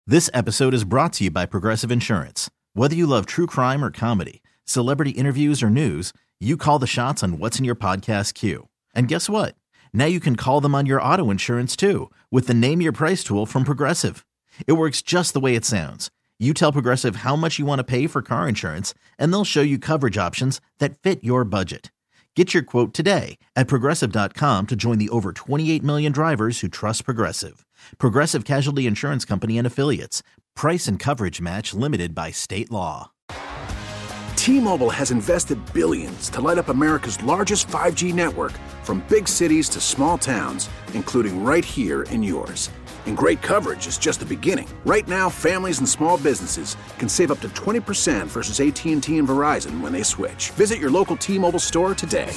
This episode is brought to you by Progressive Insurance. Whether you love true crime or comedy, celebrity interviews or news, you call the shots on what's in your podcast queue. And guess what? Now you can call them on your auto insurance too with the Name Your Price tool from Progressive. It works just the way it sounds. You tell Progressive how much you want to pay for car insurance, and they'll show you coverage options that fit your budget. Get your quote today at Progressive.com to join the over 28 million drivers who trust Progressive. Progressive Casualty Insurance Company and Affiliates. Price and coverage match limited by state law. T-Mobile has invested billions to light up America's largest 5G network, from big cities to small towns, including right here in yours. And great coverage is just the beginning. Right now, families and small businesses can save up to 20% versus AT&T and Verizon when they switch. Visit your local T-Mobile store today.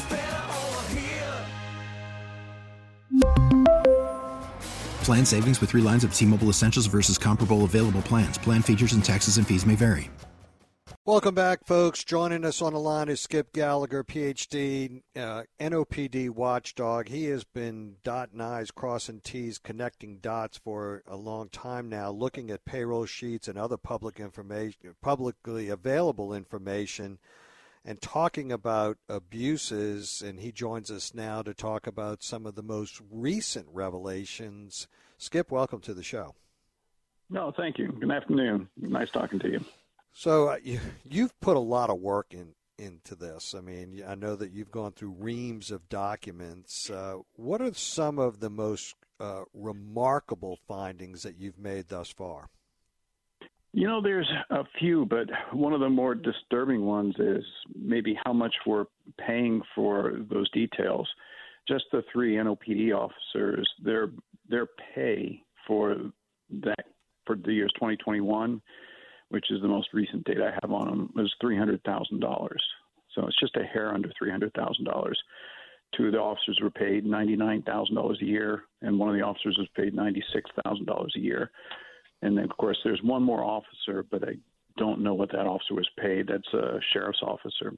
Plan savings with 3 lines of T-Mobile Essentials versus comparable available plans. Plan features and taxes and fees may vary. Welcome back, folks. Joining us on the line is Skip Gallagher, Ph.D., NOPD watchdog. He has been dotting I's, crossing T's, connecting dots for a long time now, looking at payroll sheets and other public information, publicly available information, and talking about abuses. And he joins us now to talk about some of the most recent revelations. Skip, welcome to the show. No, thank you. Good afternoon. Nice talking to you. So you've put a lot of work into this. I mean, I know that you've gone through reams of documents. What are some of the most remarkable findings that you've made thus far? You know, there's a few, but one of the more disturbing ones is maybe how much we're paying for those details. Just the 3 NOPD officers, their pay for the years 2021, which is the most recent data I have on them, was $300,000. So it's just a hair under $300,000. 2 of the officers were paid $99,000 a year, and one of the officers was paid $96,000 a year. And then, of course, there's one more officer, but I don't know what that officer was paid. That's a sheriff's officer.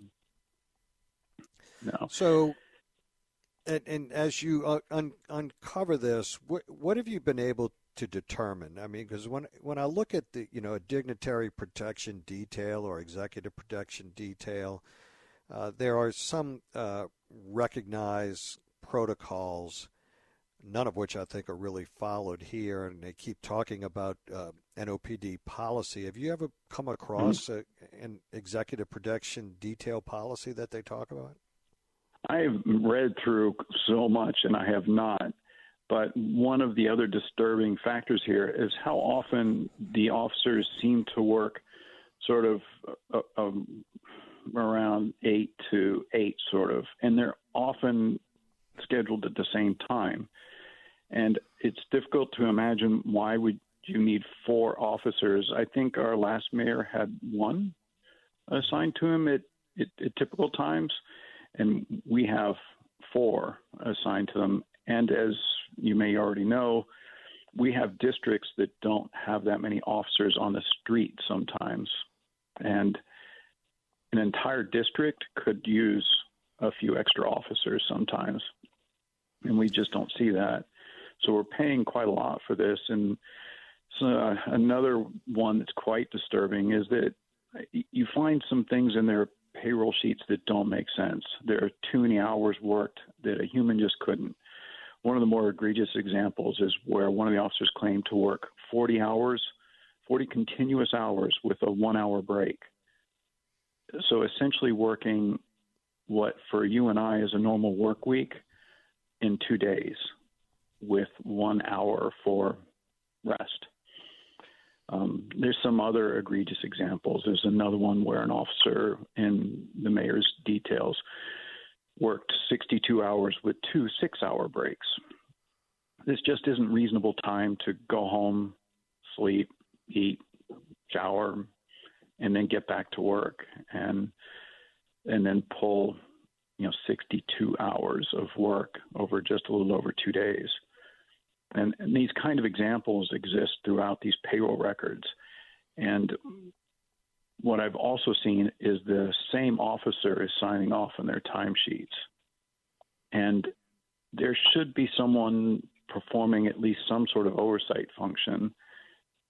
No. So, and as you uncover this, what have you been able to determine? I mean, because when I look at the, a dignitary protection detail or executive protection detail, there are some recognized protocols, none of which I think are really followed here, and they keep talking about NOPD policy. Have you ever come across an executive protection detail policy that they talk about? I've read through so much, and I have not. But one of the other disturbing factors here is how often the officers seem to work sort of around 8 to 8 sort of, and they're often scheduled at the same time. And it's difficult to imagine why would you need 4 officers. I think our last mayor had 1 assigned to him at typical times, and we have 4 assigned to them. And as you may already know, we have districts that don't have that many officers on the street sometimes. And an entire district could use a few extra officers sometimes. And we just don't see that. So we're paying quite a lot for this. And so another one that's quite disturbing is that you find some things in their payroll sheets that don't make sense. There are too many hours worked that a human just couldn't. One of the more egregious examples is where one of the officers claimed to work 40 continuous hours with a 1-hour break. So essentially working what for you and I is a normal work week in 2 days with 1 hour for rest. There's some other egregious examples. There's another one where an officer in the mayor's details worked 62 hours with 2 6-hour breaks. This just isn't reasonable time to go home, sleep, eat, shower, and then get back to work and then pull 62 hours of work over just a little over 2 days. And these kind of examples exist throughout these payroll records. And what I've also seen is the same officer is signing off on their timesheets. And there should be someone performing at least some sort of oversight function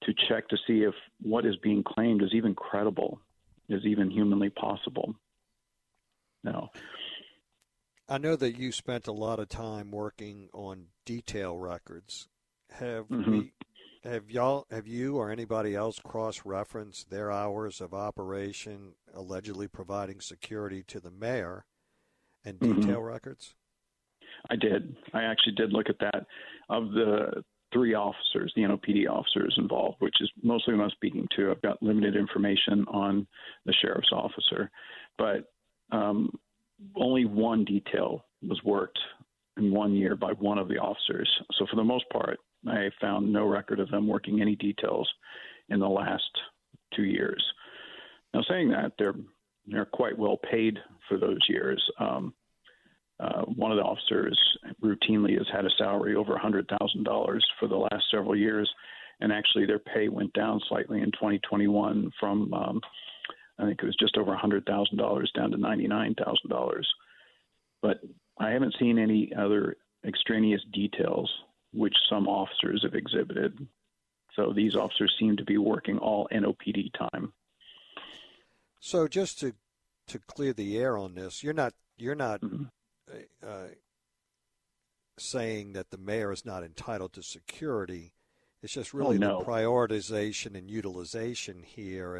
to check to see if what is being claimed is even credible, is even humanly possible. No. I know that you spent a lot of time working on detail records. Have you or anybody else cross-referenced their hours of operation allegedly providing security to the mayor and detail records? I did. I actually did look at that. Of the 3 officers, the NOPD officers involved, which is mostly who I'm speaking to, I've got limited information on the sheriff's officer, but only one detail was worked in 1 year by one of the officers. So for the most part, I found no record of them working any details in the last 2 years. Now, saying that, they're quite well paid for those years. One of the officers routinely has had a salary over $100,000 for the last several years, and actually their pay went down slightly in 2021 from I think it was just over $100,000 down to $99,000. But I haven't seen any other extraneous details which some officers have exhibited. So these officers seem to be working all NOPD time. So just to clear the air on this, you're not saying that the mayor is not entitled to security. It's just really the prioritization and utilization here,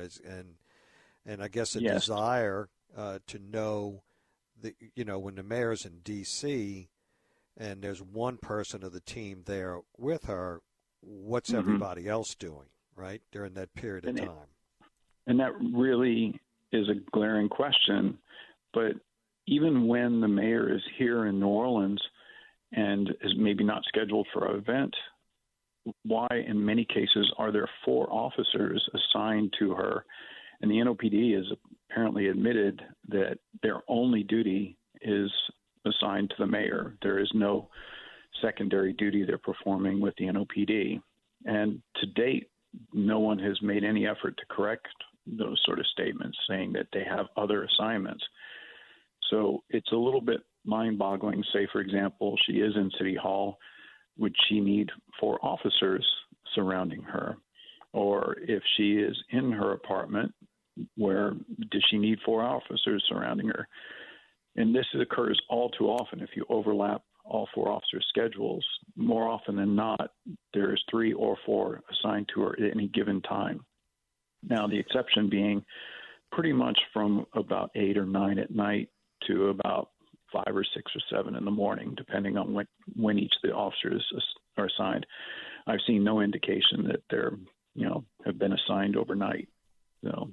and I guess a desire to know that, when the mayor's in D.C. and there's one person of the team there with her, what's everybody else doing, right, during that period of time? And that really is a glaring question. But even when the mayor is here in New Orleans and is maybe not scheduled for an event, why in many cases are there 4 officers assigned to her? And the NOPD has apparently admitted that their only duty is assigned to the mayor. There is no secondary duty they're performing with the NOPD. And to date, no one has made any effort to correct those sort of statements, saying that they have other assignments. So it's a little bit mind-boggling. Say, for example, she is in City Hall. Would she need 4 officers surrounding her? Or if she is in her apartment, where does she need 4 officers surrounding her? And this occurs all too often. If you overlap all 4 officers' schedules, more often than not, there's 3 or 4 assigned to her at any given time. Now, the exception being pretty much from about 8 or 9 at night to about 5 or 6 or 7 in the morning, depending on when each of the officers are assigned. I've seen no indication that they're, have been assigned overnight. So.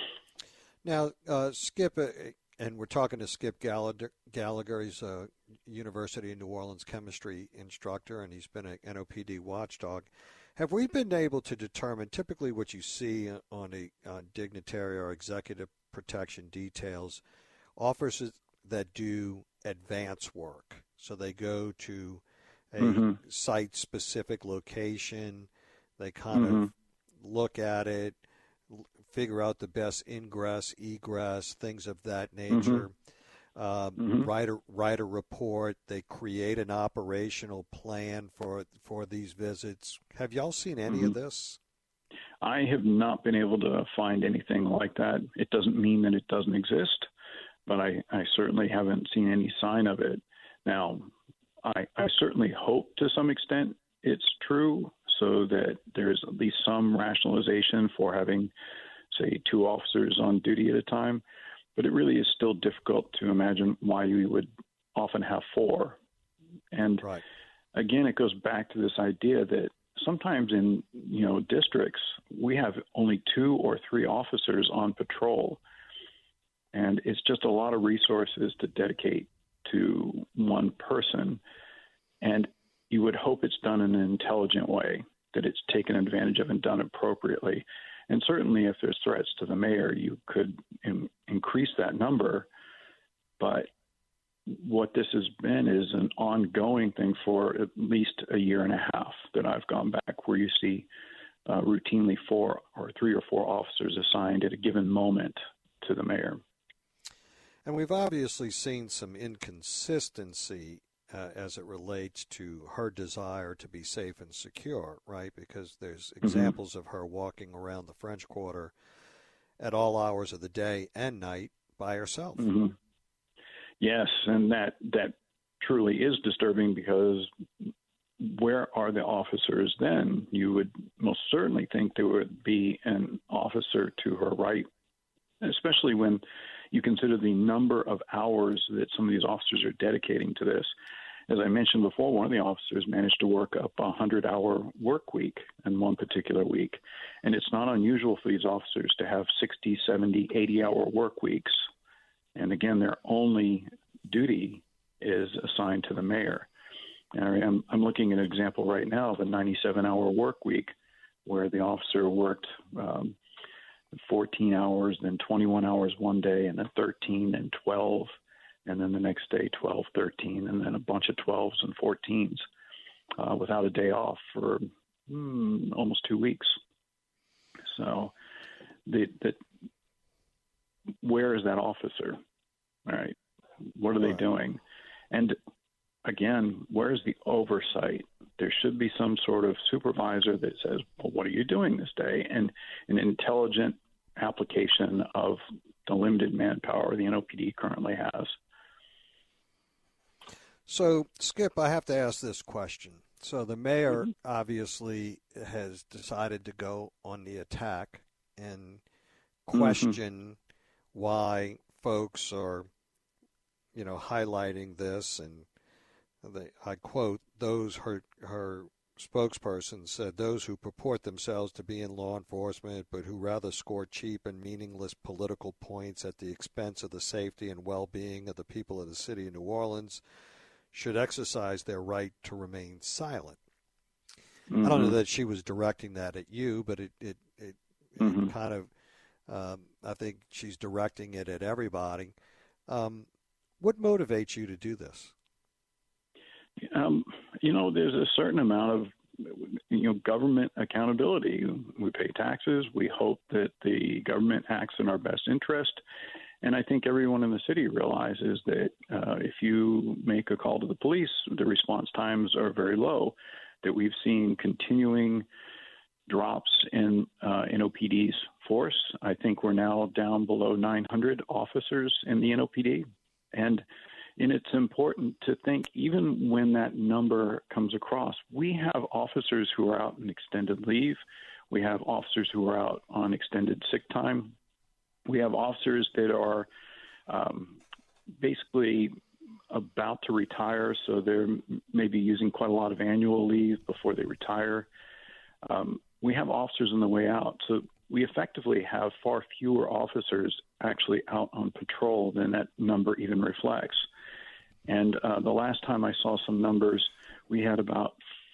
Now, Skip, and we're talking to Skip Gallagher. He's a University of New Orleans chemistry instructor, and he's been an NOPD watchdog. Have we been able to determine typically what you see on a dignitary or executive protection details, officers that do advance work? So they go to a site-specific location, they kind of look at it, figure out the best ingress, egress, things of that nature. Write a report. They create an operational plan for these visits. Have y'all seen any of this? I have not been able to find anything like that. It doesn't mean that it doesn't exist, but I certainly haven't seen any sign of it. Now, I certainly hope to some extent it's true, so that there's at least some rationalization for having, say, 2 officers on duty at a time. But it really is still difficult to imagine why you would often have 4. And again, it goes back to this idea that sometimes in districts we have only 2 or 3 officers on patrol, and it's just a lot of resources to dedicate to one person. And you would hope it's done in an intelligent way, that it's taken advantage of and done appropriately. And certainly if there's threats to the mayor, you could increase that number. But what this has been is an ongoing thing for at least a year and a half that I've gone back, where you see routinely 3 or 4 officers assigned at a given moment to the mayor. And we've obviously seen some inconsistency as it relates to her desire to be safe and secure, right? Because there's examples of her walking around the French Quarter at all hours of the day and night by herself. Mm-hmm. Yes, and that truly is disturbing, because where are the officers then? You would most certainly think there would be an officer to her right, especially when you consider the number of hours that some of these officers are dedicating to this. As I mentioned before, one of the officers managed to work up a 100-hour work week in one particular week. And it's not unusual for these officers to have 60, 70, 80-hour work weeks. And again, their only duty is assigned to the mayor. And I'm looking at an example right now of a 97-hour work week where the officer worked 14 hours, then 21 hours one day, and then 13 and 12. And then the next day, 12, 13, and then a bunch of 12s and 14s without a day off for almost 2 weeks. So where is that officer? All right. What are they doing? And again, where's the oversight? There should be some sort of supervisor that says, well, what are you doing this day? And an intelligent application of the limited manpower the NOPD currently has. So, Skip, I have to ask this question. So the mayor obviously has decided to go on the attack and question why folks are, highlighting this. And I quote, her spokesperson said, those who purport themselves to be in law enforcement but who rather score cheap and meaningless political points at the expense of the safety and well-being of the people of the city of New Orleans should exercise their right to remain silent. I don't know that she was directing that at you, but it kind of, I think she's directing it at everybody. What motivates you to do this? There's a certain amount of, government accountability. We pay taxes. We hope that the government acts in our best interest. And I think everyone in the city realizes that if you make a call to the police, the response times are very low, that we've seen continuing drops in NOPD's force. I think we're now down below 900 officers in the NOPD. And it's important to think, even when that number comes across, we have officers who are out on extended leave. We have officers who are out on extended sick time. We have officers that are basically about to retire, so they're maybe using quite a lot of annual leave before they retire. We have officers on the way out, so we effectively have far fewer officers actually out on patrol than that number even reflects. And the last time I saw some numbers, we had about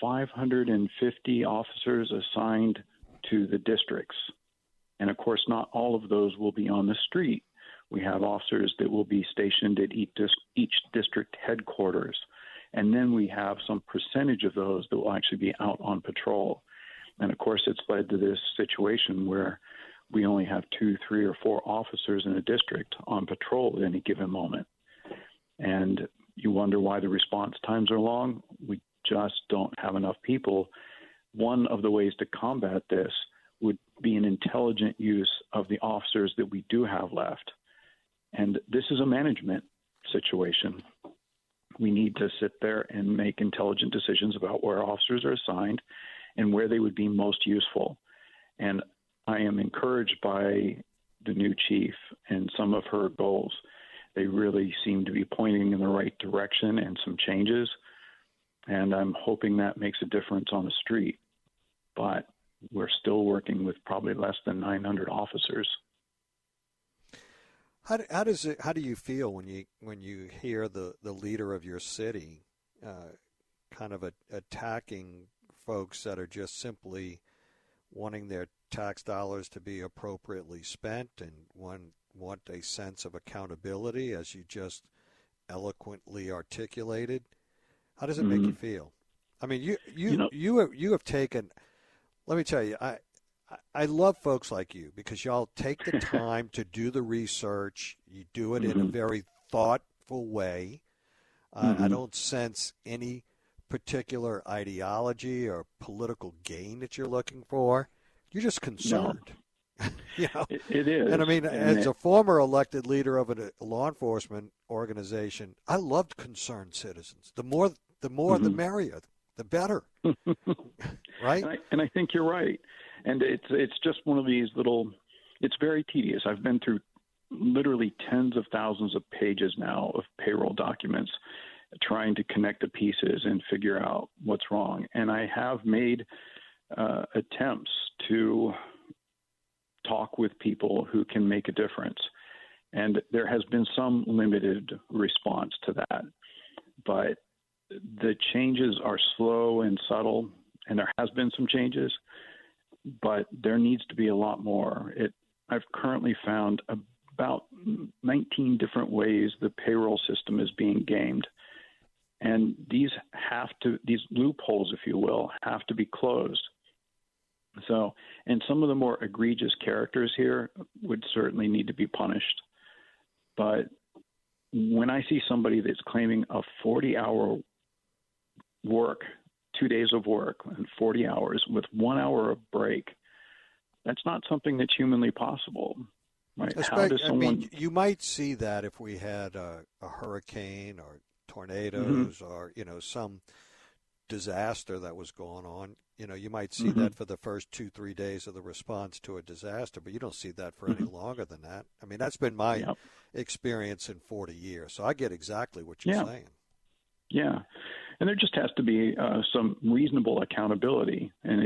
550 officers assigned to the districts. And, of course, not all of those will be on the street. We have officers that will be stationed at each district headquarters. And then we have some percentage of those that will actually be out on patrol. And, of course, it's led to this situation where we only have 2, 3, or 4 officers in a district on patrol at any given moment. And you wonder why the response times are long. We just don't have enough people. One of the ways to combat this would be an intelligent use of the officers that we do have left. And this is a management situation. We need to sit there and make intelligent decisions about where officers are assigned and where they would be most useful. And I am encouraged by the new chief and some of her goals. They really seem to be pointing in the right direction and some changes. And I'm hoping that makes a difference on the street. But we're still working with probably less than 900 officers. How do you feel when you hear the leader of your city kind of attacking folks that are just simply wanting their tax dollars to be appropriately spent and want a sense of accountability, as you just eloquently articulated? How does it make you feel? I mean, you have taken. Let me tell you, I love folks like you because y'all take the time to do the research. You do it in a very thoughtful way. I don't sense any particular ideology or political gain that you're looking for. You're just concerned. No. You know? It is. And I mean, as a former elected leader of a law enforcement organization, I loved concerned citizens. The more, the merrier, the better. Right? And I think you're right. And it's just one of these little. It's very tedious. I've been through literally tens of thousands of pages now of payroll documents, trying to connect the pieces and figure out what's wrong. And I have made attempts to talk with people who can make a difference. And there has been some limited response to that. But the changes are slow and subtle, and there has been some changes, but there needs to be a lot more. I've currently found about 19 different ways the payroll system is being gamed. And these loopholes, if you will, have to be closed. So, and some of the more egregious characters here would certainly need to be punished. But when I see somebody that's claiming a 40-hour work, 2 days of work and 40 hours with 1 hour of break, that's not something that's humanly possible. Right? How does someone... I mean, you might see that if we had a hurricane or tornadoes or, some disaster that was going on. You might see that for the first 2-3 days of the response to a disaster, but you don't see that for any longer than that. I mean, that's been my experience in 40 years. So I get exactly what you're saying. Yeah. And there just has to be some reasonable accountability, and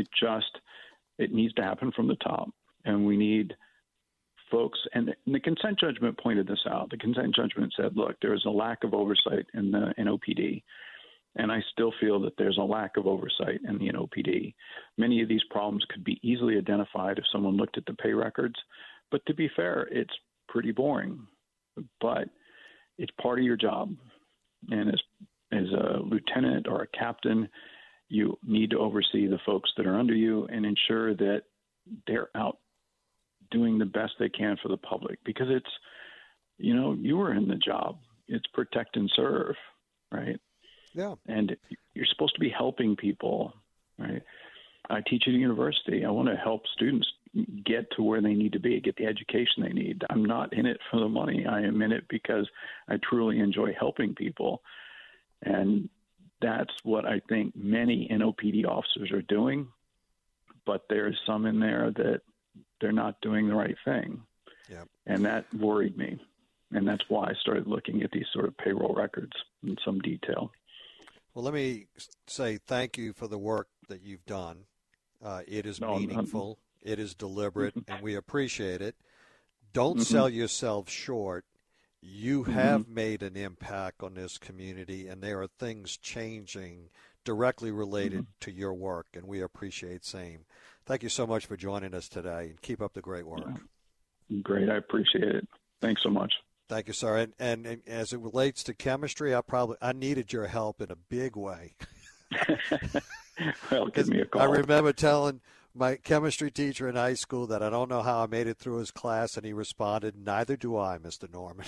it needs to happen from the top. And we need folks, and the consent judgment pointed this out. The consent judgment said, look, there is a lack of oversight in the NOPD. And I still feel that there's a lack of oversight in the NOPD. Many of these problems could be easily identified if someone looked at the pay records. But to be fair, it's pretty boring. But it's part of your job. And as a lieutenant or a captain, you need to oversee the folks that are under you and ensure that they're out doing the best they can for the public. Because it's, you were in the job. It's protect and serve, right? Yeah. And you're supposed to be helping people, right? I teach at a university. I want to help students get to where they need to be, get the education they need. I'm not in it for the money. I am in it because I truly enjoy helping people. And that's what I think many NOPD officers are doing. But there's some in there that they're not doing the right thing. Yeah. And that worried me. And that's why I started looking at these sort of payroll records in some detail. Well, let me say thank you for the work that you've done. It is meaningful. It is deliberate, and we appreciate it. Don't sell yourself short. You have made an impact on this community, and there are things changing directly related to your work, and we appreciate same. Thank you so much for joining us today, and keep up the great work. Yeah. Great. I appreciate it. Thanks so much. Thank you, sir. And as it relates to chemistry, I needed your help in a big way. Well, give me a call. I remember telling my chemistry teacher in high school that I don't know how I made it through his class, and he responded, "Neither do I, Mr. Norman."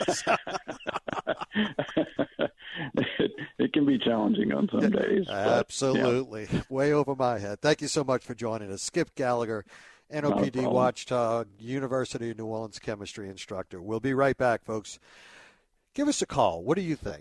It can be challenging on some days. Absolutely. Yeah. Way over my head. Thank you so much for joining us. Skip Gallagher, NOPD Watchdog, University of New Orleans chemistry instructor. We'll be right back, folks. Give us a call. What do you think?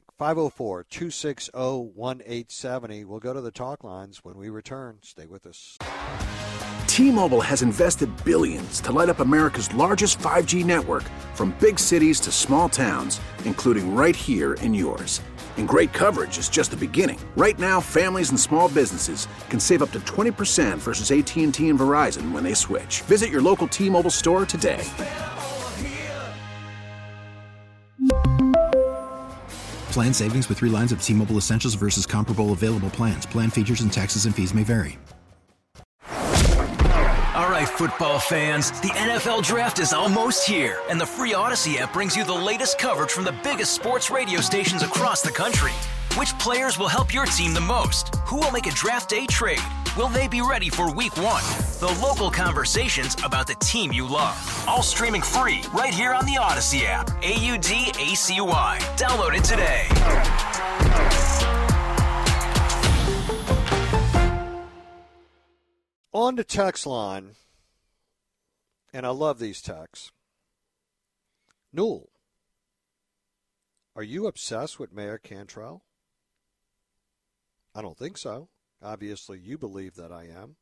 504-260-1870. We'll go to the talk lines when we return. Stay with us. T-Mobile has invested billions to light up America's largest 5G network, from big cities to small towns, including right here in yours. And great coverage is just the beginning. Right now, families and small businesses can save up to 20% versus AT&T and Verizon when they switch. Visit your local T-Mobile store today. Plan savings with 3 lines of T-Mobile Essentials versus comparable available plans. Plan features and taxes and fees may vary. All right, football fans, the NFL Draft is almost here, and the free Odyssey app brings you the latest coverage from the biggest sports radio stations across the country. Which players will help your team the most? Who will make a draft day trade? Will they be ready for Week 1? The local conversations about the team you love. All streaming free right here on the Odyssey app. AUDACY. Download it today. On the text line, and I love these texts. Newell, are you obsessed with Mayor Cantrell? I don't think so. Obviously, you believe that I am.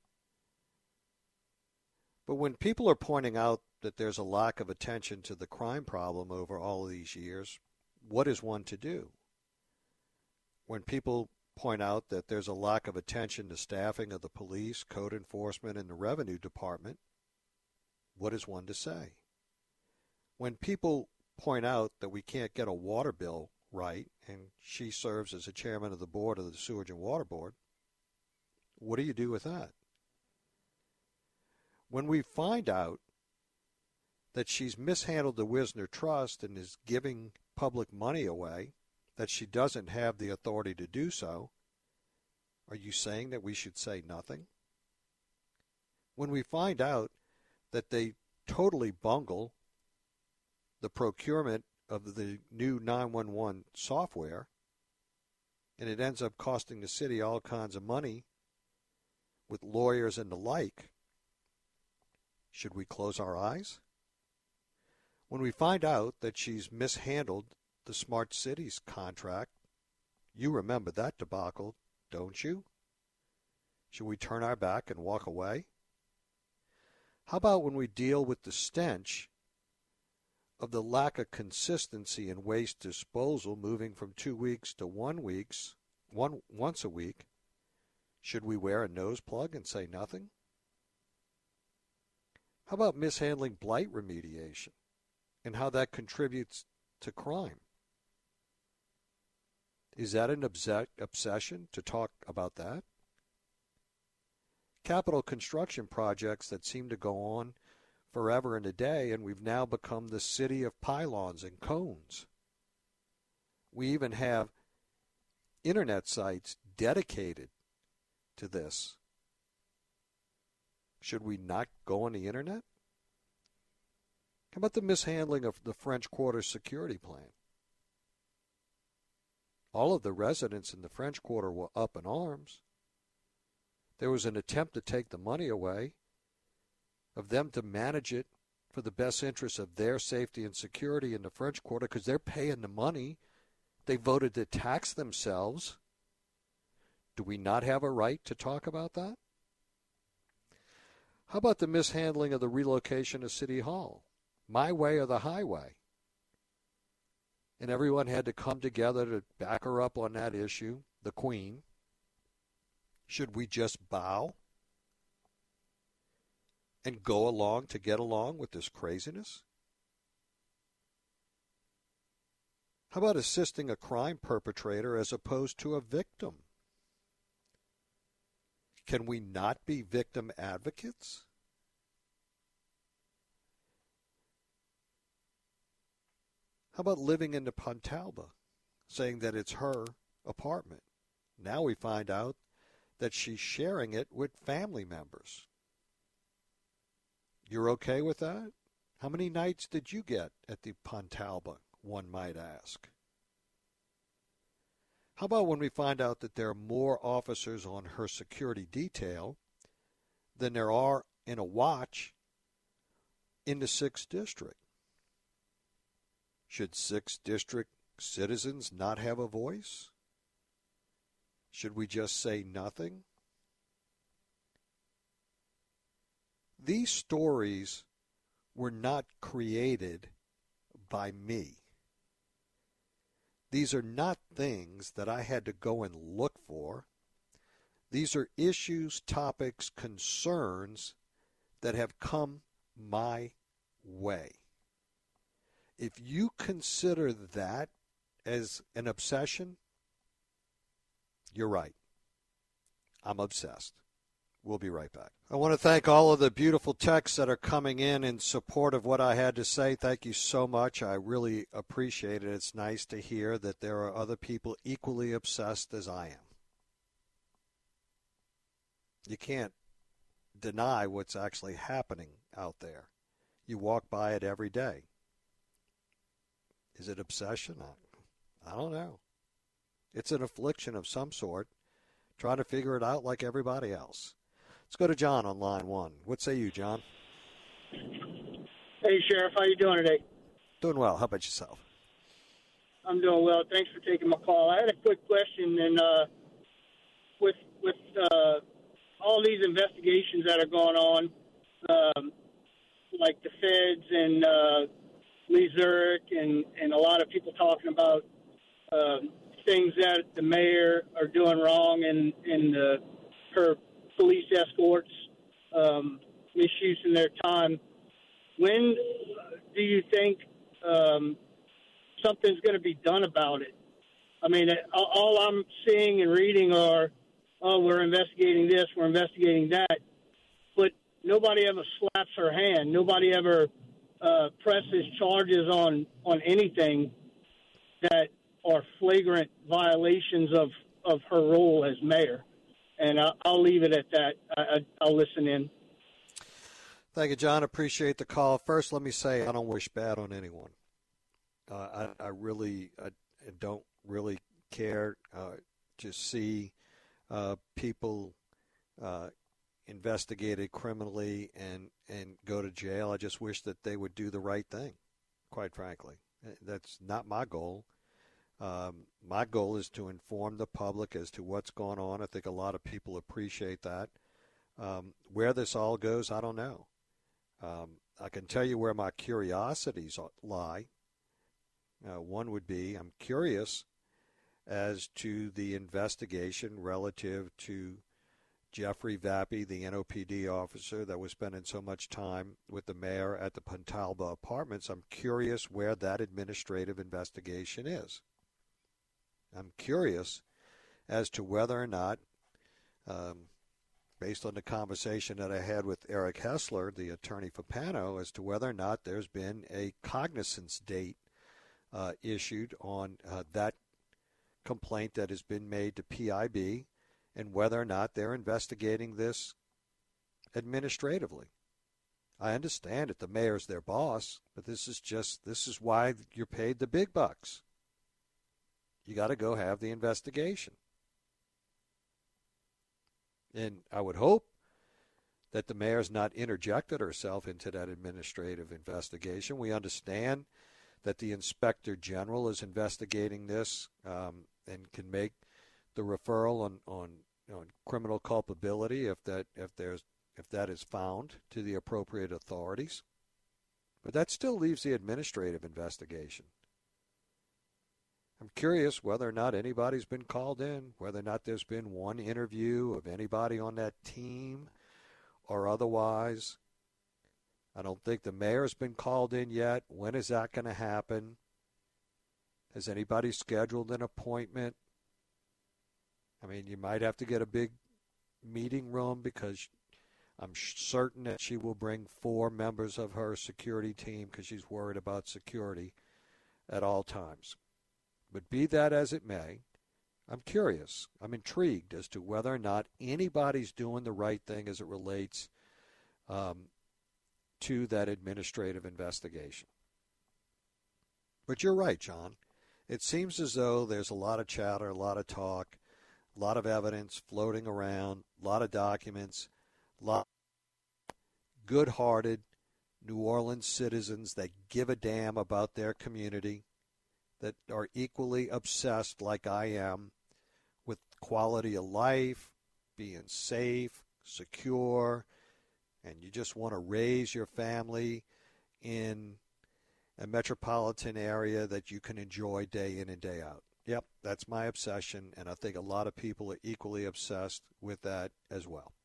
But when people are pointing out that there's a lack of attention to the crime problem over all of these years, what is one to do? When people point out that there's a lack of attention to staffing of the police, code enforcement, and the revenue department, what is one to say? When people point out that we can't get a water bill right, and she serves as the chairman of the board of the Sewage and Water Board, what do you do with that? When we find out that she's mishandled the Wisner Trust and is giving public money away, that she doesn't have the authority to do so, are you saying that we should say nothing? When we find out that they totally bungle the procurement of the new 911 software, and it ends up costing the city all kinds of money with lawyers and the like, should we close our eyes? When we find out that she's mishandled the Smart Cities contract, you remember that debacle, don't you? Should we turn our back and walk away? How about when we deal with the stench of the lack of consistency in waste disposal, moving from 2 weeks to once a week? Should we wear a nose plug and say nothing? How about mishandling blight remediation and how that contributes to crime? Is that an obsession to talk about that? Capital construction projects that seem to go on forever and a day, and we've now become the city of pylons and cones. We even have internet sites dedicated to this. Should we not go on the internet? How about the mishandling of the French Quarter security plan? All of the residents in the French Quarter were up in arms. There was an attempt to take the money away, of them to manage it for the best interest of their safety and security in the French Quarter, because they're paying the money. They voted to tax themselves. Do we not have a right to talk about that? How about the mishandling of the relocation of City Hall? My way or the highway? And everyone had to come together to back her up on that issue, the Queen. Should we just bow and go along to get along with this craziness? How about assisting a crime perpetrator as opposed to a victim? Can we not be victim advocates? How about living in the Pontalba, saying that it's her apartment? Now we find out that she's sharing it with family members. You're okay with that? How many nights did you get at the Pontalba, one might ask? How about when we find out that there are more officers on her security detail than there are in a watch in the 6th District? Should 6th District citizens not have a voice? Should we just say nothing? These stories were not created by me. These are not things that I had to go and look for. These are issues, topics, concerns that have come my way. If you consider that as an obsession, you're right. I'm obsessed. We'll be right back. I want to thank all of the beautiful texts that are coming in support of what I had to say. Thank you so much. I really appreciate it. It's nice to hear that there are other people equally obsessed as I am. You can't deny what's actually happening out there. You walk by it every day. Is it obsession? I don't know. It's an affliction of some sort, trying to figure it out like everybody else. Let's go to John on line 1. What say you, John? Hey, Sheriff. How you doing today? Doing well. How about yourself? I'm doing well. Thanks for taking my call. I had a quick question, and with all these investigations that are going on, like the feds and Lee Zurich and a lot of people talking about things that the mayor are doing wrong in her police escorts, misusing their time. When do you think something's going to be done about it? I mean, all I'm seeing and reading are, oh, we're investigating this, we're investigating that, but nobody ever slaps her hand. Nobody ever presses charges on anything that are flagrant violations of her role as mayor. And I'll leave it at that. I'll listen in. Thank you, John. Appreciate the call. First, let me say I don't wish bad on anyone. I don't really care to see people investigated criminally and go to jail. I just wish that they would do the right thing, quite frankly. That's not my goal. My goal is to inform the public as to what's going on. I think a lot of people appreciate that. Where this all goes, I don't know. I can tell you where my curiosities lie. One would be I'm curious as to the investigation relative to Jeffrey Vappy, the NOPD officer that was spending so much time with the mayor at the Pontalba Apartments. I'm curious where that administrative investigation is. I'm curious as to whether or not, based on the conversation that I had with Eric Hessler, the attorney for Pano, as to whether or not there's been a cognizance date issued on that complaint that has been made to PIB, and whether or not they're investigating this administratively. I understand that the mayor's their boss, but this is why you're paid the big bucks. You got to go have the investigation. And I would hope that the mayor's not interjected herself into that administrative investigation. We understand that the inspector general is investigating this and can make the referral on criminal culpability if that is found to the appropriate authorities. But that still leaves the administrative investigation. I'm curious whether or not anybody's been called in, whether or not there's been one interview of anybody on that team or otherwise. I don't think the mayor's been called in yet. When is that going to happen? Has anybody scheduled an appointment? I mean, you might have to get a big meeting room because I'm certain that she will bring 4 members of her security team because she's worried about security at all times. But be that as it may, I'm curious. I'm intrigued as to whether or not anybody's doing the right thing as it relates to that administrative investigation. But you're right, John. It seems as though there's a lot of chatter, a lot of talk, a lot of evidence floating around, a lot of documents, a lot of good-hearted New Orleans citizens that give a damn about their community, that are equally obsessed, like I am, with quality of life, being safe, secure, and you just want to raise your family in a metropolitan area that you can enjoy day in and day out. Yep, that's my obsession, and I think a lot of people are equally obsessed with that as well.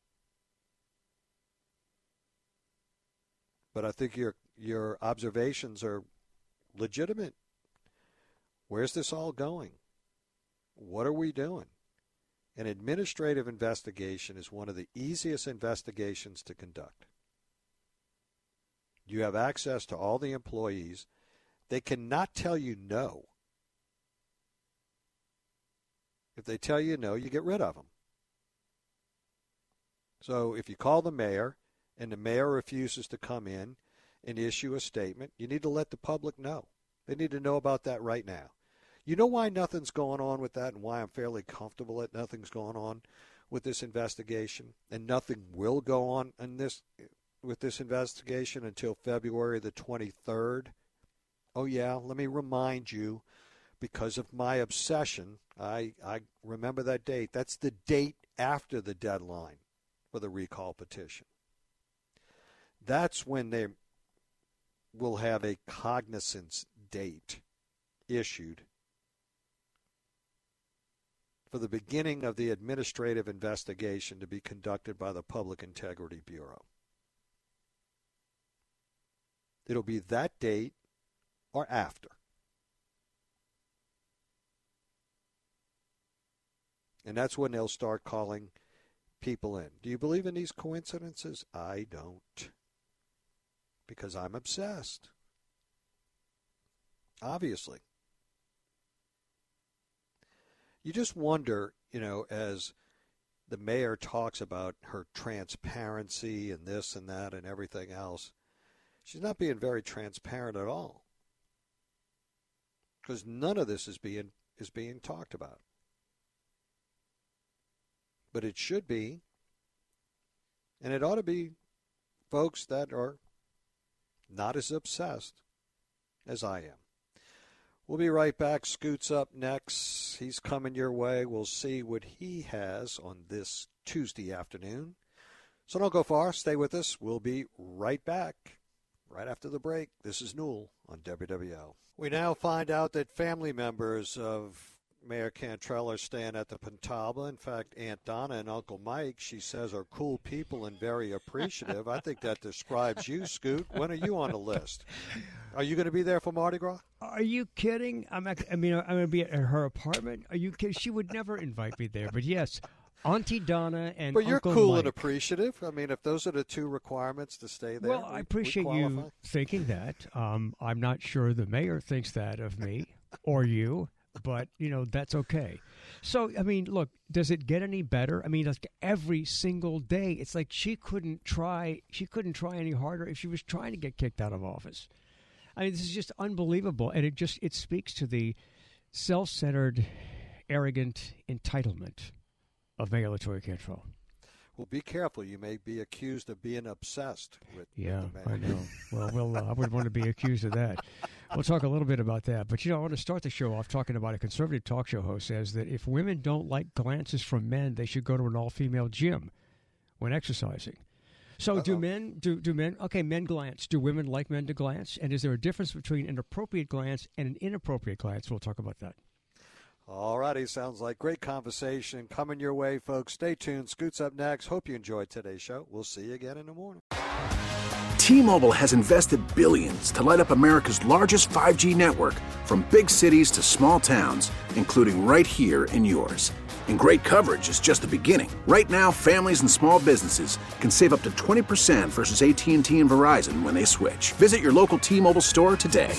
But I think your observations are legitimate. Where's this all going? What are we doing? An administrative investigation is one of the easiest investigations to conduct. You have access to all the employees. They cannot tell you no. If they tell you no, you get rid of them. So if you call the mayor and the mayor refuses to come in and issue a statement, you need to let the public know. They need to know about that right now. You know why nothing's going on with that and why I'm fairly comfortable that nothing's going on with this investigation and nothing will go on with this investigation until February the 23rd? Oh, yeah, let me remind you, because of my obsession, I remember that date. That's the date after the deadline for the recall petition. That's when they will have a cognizance date issued for the beginning of the administrative investigation to be conducted by the Public Integrity Bureau. It'll be that date or after. And that's when they'll start calling people in. Do you believe in these coincidences? I don't. Because I'm obsessed. Obviously. You just wonder, as the mayor talks about her transparency and this and that and everything else, she's not being very transparent at all. Because none of this is being talked about. But it should be, and it ought to be, folks that are not as obsessed as I am. We'll be right back. Scoot's up next. He's coming your way. We'll see what he has on this Tuesday afternoon. So don't go far. Stay with us. We'll be right back right after the break. This is Newell on WWL. We now find out that family members of Mayor Cantrell are staying at the Pontalba. In fact, Aunt Donna and Uncle Mike, she says, are cool people and very appreciative. I think that describes you, Scoot. When are you on the list? Are you going to be there for Mardi Gras? Are you kidding? I'm going to be at her apartment. Are you kidding? She would never invite me there. But yes, Auntie Donna and Uncle Mike. But you're cool and appreciative. I mean, if those are the two requirements to stay there. Well, I appreciate you thinking that. I'm not sure the mayor thinks that of me or you. But, that's okay. So, look, does it get any better? Like every single day, it's like she couldn't try any harder if she was trying to get kicked out of office. This is just unbelievable. And it speaks to the self-centered, arrogant entitlement of Mayor LaToya Cantrell. Well, be careful. You may be accused of being obsessed with the mayor. I know. Well, I wouldn't want to be accused of that. We'll talk a little bit about that. But, I want to start the show off talking about a conservative talk show host says that if women don't like glances from men, they should go to an all-female gym when exercising. So do men, men glance. Do women like men to glance? And is there a difference between an appropriate glance and an inappropriate glance? We'll talk about that. All righty, sounds like great conversation coming your way, folks. Stay tuned. Scoot's up next. Hope you enjoyed today's show. We'll see you again in the morning. T-Mobile has invested billions to light up America's largest 5G network, from big cities to small towns, including right here in yours. And great coverage is just the beginning. Right now, families and small businesses can save up to 20% versus AT&T and Verizon when they switch. Visit your local T-Mobile store today.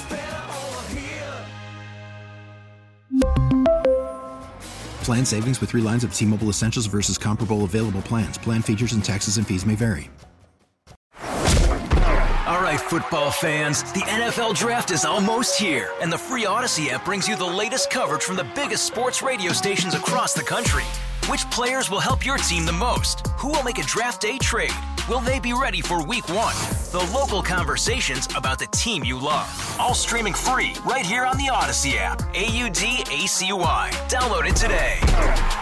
Plan savings with 3 lines of T-Mobile Essentials versus comparable available plans. Plan features and taxes and fees may vary. All right, football fans, the NFL Draft is almost here, and the free Odyssey app brings you the latest coverage from the biggest sports radio stations across the country. Which players will help your team the most? Who will make a draft day trade? Will they be ready for Week 1? The local conversations about the team you love. All streaming free right here on the Odyssey app. AUDACY. Download it today.